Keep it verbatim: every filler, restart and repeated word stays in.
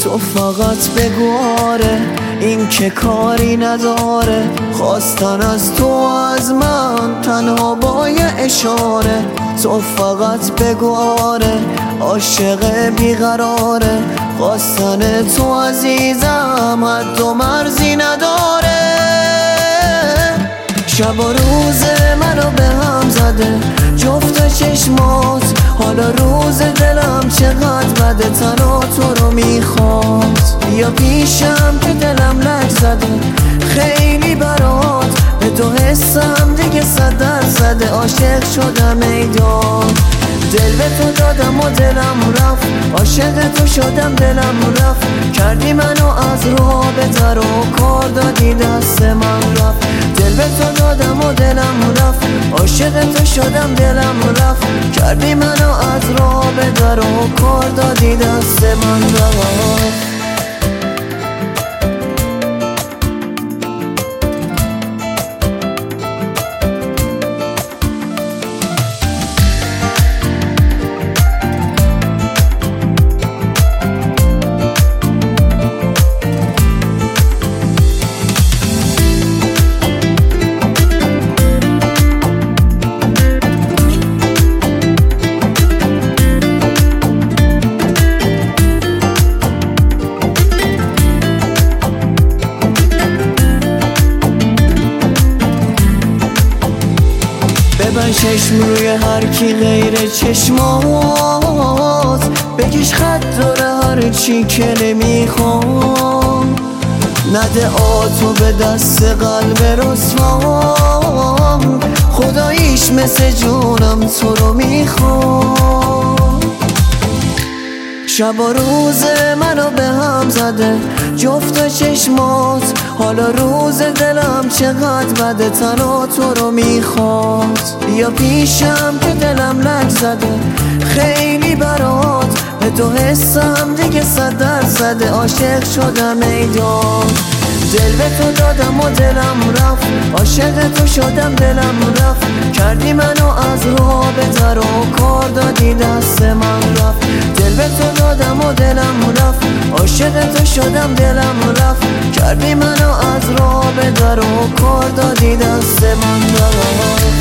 تو فقط بگو آره، این که کاری نداره. خواستن از تو از من تنها با یه اشاره. تو فقط بگو آره، عاشق بیقراره. خواستن تو عزیزم حد و مرزی نداره. شب و روز منو به هم زده جفت چشمات، حالا روز دلم چقدر بده تنها تو رو میخواد. یا پیشم که دلم لک زده خیلی برات، به تو حسم دیگه صد درصده. عاشق شدم ایدان، دل به تو دادم و دلم رفت. عاشق تو شدم دلم رفت، کردی منو از راه بتر و کار دادی دست من رفت. دل به تو دادم و دلم رفت، عاشق تو شدم دلم رفت، کردی منو از راه بتر و کار دادی دست من رفت. ببند چشم روی هر کی غیر چشمات، بکش خط داره هر چی که نمیخوام. نده آتو به دست قلب رسوام، خداییش مثل جونم تو رو میخوام. شب و روز منو به هم زده جفت چشمات، حالا روز دلم چقدر بده تنها تو رو میخواد. یا پیشم که دلم لک زده خیلی برات، به تو حسم دیگه صد درصده. عاشق شدم ایدان، دل به تو دادم و دلم رفت. عاشق تو شدم دلم رفت، کردی منو از راه بتر و کار دادی دست من رفت. دل به تو دادم و دلم رفت، عاشق تو شدم دلم رفت، کردی منو از راه بتر و کار دادی دست من رفت.